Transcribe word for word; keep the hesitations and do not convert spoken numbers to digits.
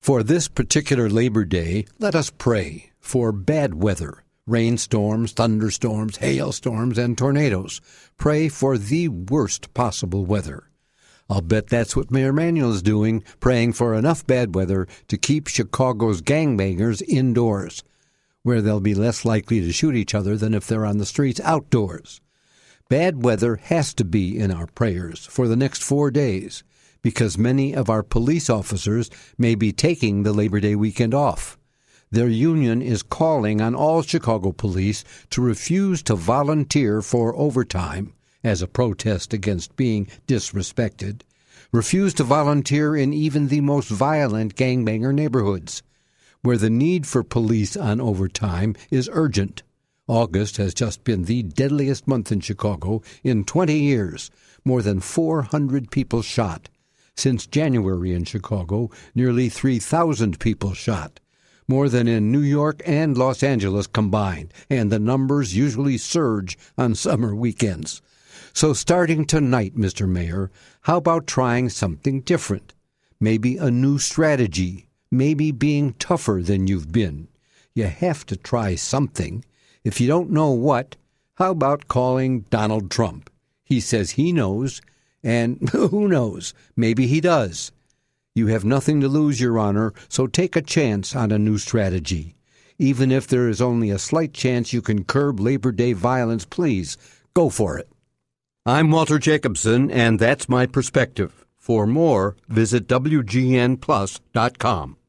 For this particular Labor Day, let us pray for bad weather, rainstorms, thunderstorms, hailstorms, and tornadoes. Pray for the worst possible weather. I'll bet that's what Mayor Emanuel's doing, praying for enough bad weather to keep Chicago's gangbangers indoors, where they'll be less likely to shoot each other than if they're on the streets outdoors. Bad weather has to be in our prayers for the next four days, because many of our police officers may be taking the Labor Day weekend off. Their union is calling on all Chicago police to refuse to volunteer for overtime as a protest against being disrespected, refuse to volunteer in even the most violent gangbanger neighborhoods, where the need for police on overtime is urgent. August has just been the deadliest month in Chicago in twenty years, more than four hundred people shot. Since January in Chicago, nearly three thousand people shot, more than in New York and Los Angeles combined, and the numbers usually surge on summer weekends. So starting tonight, Mister Mayor, how about trying something different? Maybe a new strategy, maybe being tougher than you've been. You have to try something. If you don't know what, how about calling Donald Trump? He says he knows, and who knows, maybe he does. You have nothing to lose, Your Honor, so take a chance on a new strategy. Even if there is only a slight chance you can curb Labor Day violence, please, go for it. I'm Walter Jacobson, and that's my perspective. For more, visit W G N plus dot com.